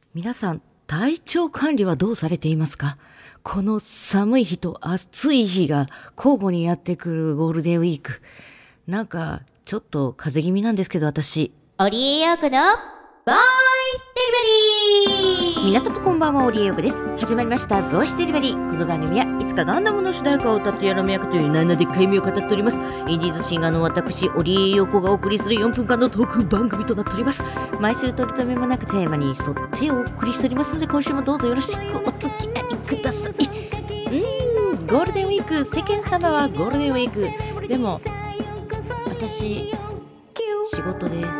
皆さん、体調管理はどうされていますか？この寒い日と暑い日が交互にやってくるゴールデンウィーク。なんか、ちょっと風邪気味なんですけど、私。 オリエヨークのボイスデリバリー。 皆様こんばんは、オリエヨークです。始まりましたボイスデリバリー。この番組はいつかガンダムの主題歌を歌ってやらめやくという7でっかい夢を語っております。インディーズシンガーの私、オリエヨークがお送りする4分間のトーク番組となっております。毎週取り留めもなくテーマに沿ってお送りしておりますので、今週もどうぞよろしくお付き合いください。ゴールデンウィーク、世間様はゴールデンウィーク。でも私仕事です。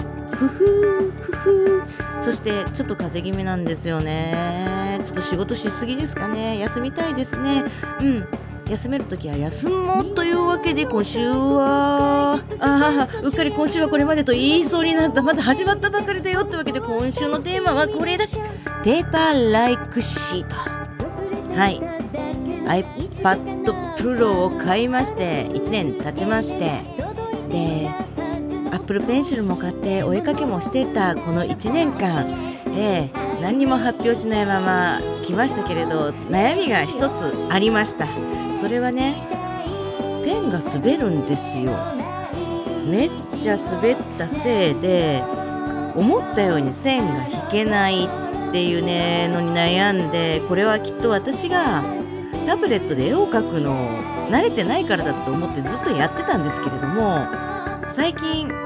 そしてちょっと風邪気味なんですよね。ちょっと仕事しすぎですかね。休みたいですね。休めるときは休もうというわけで、今週はうっかり今週はこれまでと言いそうになった。まだ始まったばかりだよってわけで、今週のテーマはこれだ。ペーパーライクシート。はい、 iPad Pro を買いまして、1年経ちまして、でApple Pencil も買ってお絵かきもしていたこの1年間、何にも発表しないまま来ましたけれど、悩みが一つありました。それはね、ペンが滑るんですよ。めっちゃ滑ったせいで思ったように線が引けないっていうねのに悩んで、これはきっと私がタブレットで絵を描くの慣れてないからだと思ってずっとやってたんですけれども、最近違う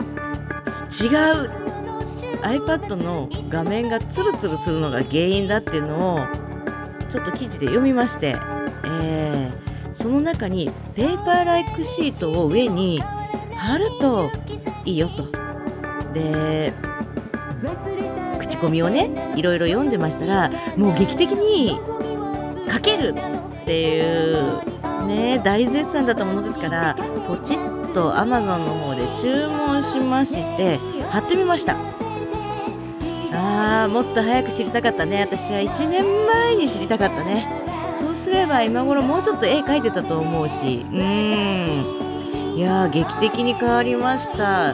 iPad の画面がツルツルするのが原因だっていうのをちょっと記事で読みまして、その中にペーパーライクシートを上に貼るといいよと。で口コミをねいろいろ読んでましたら、もう劇的に書けるっていうね大絶賛だったものですから、ポチッと Amazon の方で注文しまして貼ってみました。もっと早く知りたかったね。私は1年前に知りたかったね。そうすれば今頃もうちょっと絵描いてたと思うし、いや劇的に変わりました。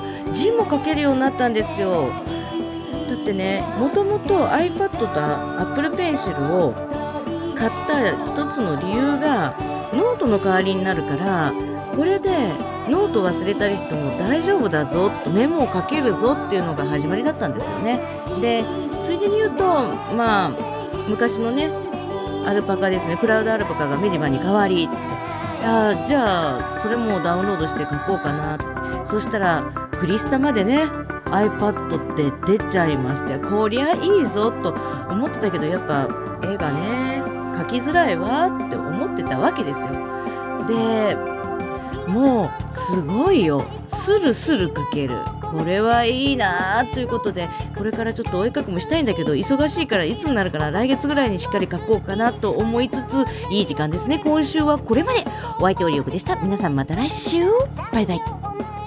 字も書けるようになったんですよ。だってね、もともと iPad と Apple Pencil を買った一つの理由がノートの代わりになるから、これでノート忘れたりしても大丈夫だぞ、メモを書けるぞっていうのが始まりだったんですよね。でついでに言うと、昔のねアルパカですね、クラウドアルパカがメディバに変わりって、じゃあそれもダウンロードして書こうかな。そしたらクリスタまでね iPad って出ちゃいまして、こりゃいいぞと思ってたけど、やっぱ絵がね描きづらいわって思ってたわけですよ。でもうすごいよ、スルスル描ける。これはいいなということで、これからちょっとお絵描きもしたいんだけど、忙しいからいつになるかな、来月ぐらいにしっかり描こうかなと思いつつ、いい時間ですね。今週はこれまで。お相手オリオクでした。皆さんまた来週、バイバイ。